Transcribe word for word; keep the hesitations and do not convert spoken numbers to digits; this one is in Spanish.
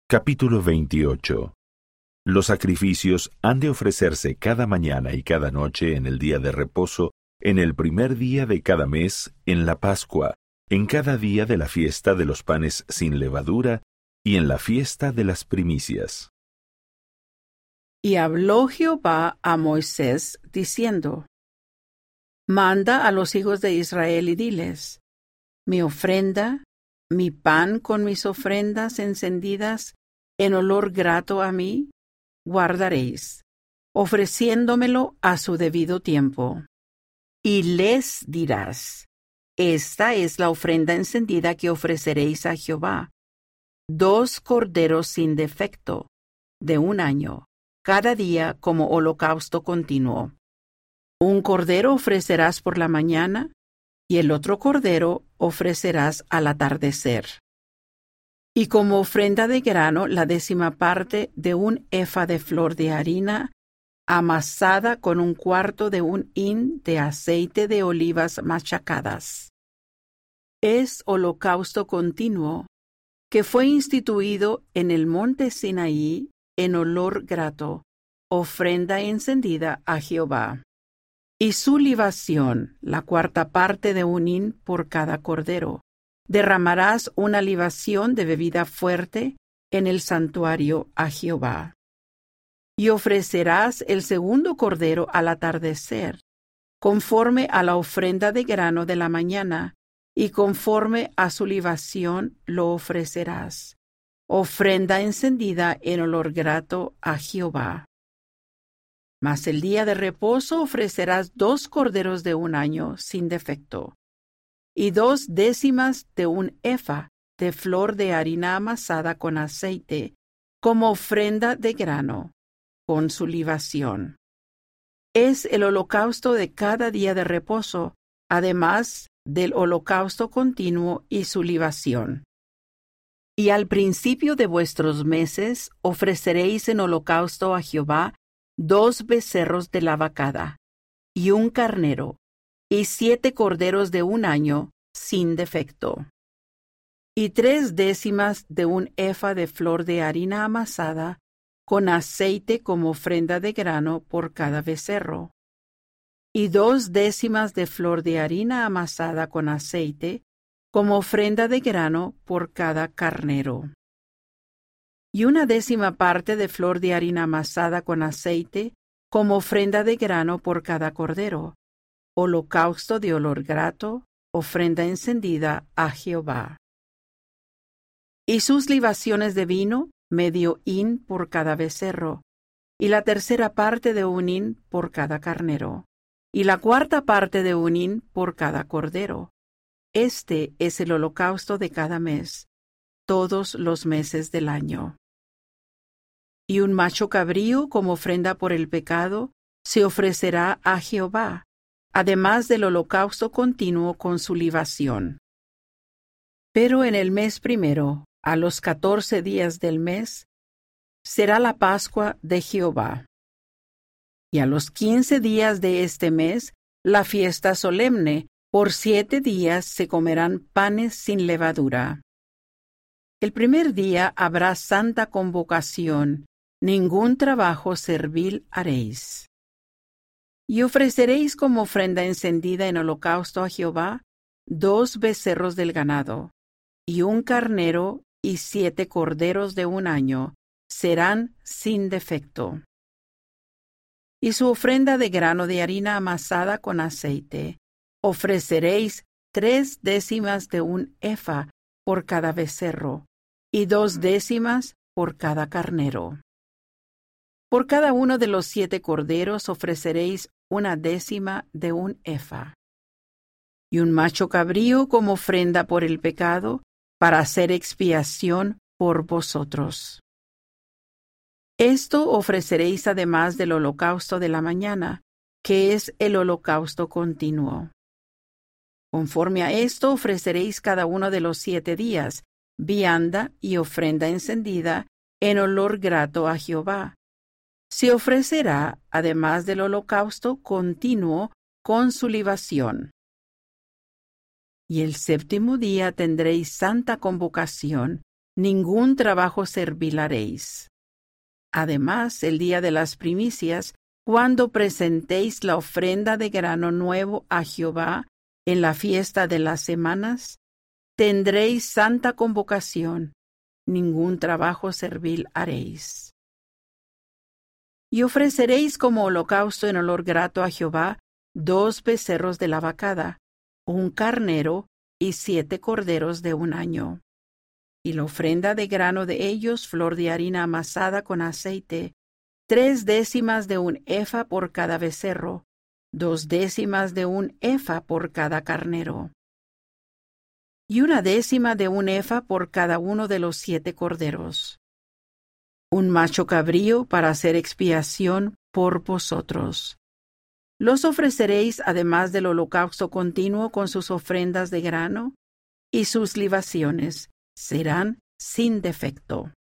Capítulo veintiocho. Los sacrificios han de ofrecerse cada mañana y cada noche en el día de reposo, en el primer día de cada mes, en la Pascua, en cada día de la fiesta de los panes sin levadura y en la fiesta de las primicias. Y habló Jehová a Moisés, diciendo: Manda a los hijos de Israel y diles: Mi ofrenda, mi pan con mis ofrendas encendidas en olor grato a mí, guardaréis, ofreciéndomelo a su debido tiempo. Y les dirás: Esta es la ofrenda encendida que ofreceréis a Jehová: dos corderos sin defecto, de un año, cada día como holocausto continuo. Un cordero ofrecerás por la mañana, y el otro cordero ofrecerás al atardecer. Y como ofrenda de grano, la décima parte de un efa de flor de harina, amasada con un cuarto de un hin de aceite de olivas machacadas. Es holocausto continuo, que fue instituido en el monte Sinaí en olor grato, ofrenda encendida a Jehová. Y su libación, la cuarta parte de un hin por cada cordero. Derramarás una libación de bebida fuerte en el santuario a Jehová. Y ofrecerás el segundo cordero al atardecer, conforme a la ofrenda de grano de la mañana, y conforme a su libación lo ofrecerás. Ofrenda encendida en olor grato a Jehová. Mas el día de reposo ofrecerás dos corderos de un año sin defecto, y dos décimas de un efa de flor de harina amasada con aceite, como ofrenda de grano, con su libación. Es el holocausto de cada día de reposo, además del holocausto continuo y su libación. Y al principio de vuestros meses ofreceréis en holocausto a Jehová dos becerros de la vacada, y un carnero, y siete corderos de un año, sin defecto. Y tres décimas de un efa de flor de harina amasada, con aceite como ofrenda de grano por cada becerro. Y dos décimas de flor de harina amasada con aceite, como ofrenda de grano por cada carnero. Y una décima parte de flor de harina amasada con aceite, como ofrenda de grano por cada cordero. Holocausto de olor grato, ofrenda encendida a Jehová. Y sus libaciones de vino, medio hin por cada becerro, y la tercera parte de un hin por cada carnero, y la cuarta parte de un hin por cada cordero. Este es el holocausto de cada mes, todos los meses del año. Y un macho cabrío como ofrenda por el pecado se ofrecerá a Jehová, además del holocausto continuo con su libación. Pero en el mes primero, a los catorce días del mes, será la Pascua de Jehová. Y a los quince días de este mes, la fiesta solemne, por siete días se comerán panes sin levadura. El primer día habrá santa convocación, ningún trabajo servil haréis. Y ofreceréis como ofrenda encendida en holocausto a Jehová dos becerros del ganado, y un carnero y siete corderos de un año, serán sin defecto. Y su ofrenda de grano de harina amasada con aceite, ofreceréis tres décimas de un efa por cada becerro, y dos décimas por cada carnero. Por cada uno de los siete corderos ofreceréis una décima de un efa. Y un macho cabrío como ofrenda por el pecado, para hacer expiación por vosotros. Esto ofreceréis además del holocausto de la mañana, que es el holocausto continuo. Conforme a esto ofreceréis cada uno de los siete días, vianda y ofrenda encendida en olor grato a Jehová. Se ofrecerá, además del holocausto continuo, con su libación. Y el séptimo día tendréis santa convocación, ningún trabajo servil haréis. Además, el día de las primicias, cuando presentéis la ofrenda de grano nuevo a Jehová en la fiesta de las semanas, tendréis santa convocación, ningún trabajo servil haréis. Y ofreceréis como holocausto en olor grato a Jehová dos becerros de la vacada, un carnero y siete corderos de un año. Y la ofrenda de grano de ellos, flor de harina amasada con aceite, tres décimas de un efa por cada becerro, dos décimas de un efa por cada carnero, y una décima de un efa por cada uno de los siete corderos. Un macho cabrío para hacer expiación por vosotros. Los ofreceréis además del holocausto continuo con sus ofrendas de grano, y sus libaciones serán sin defecto.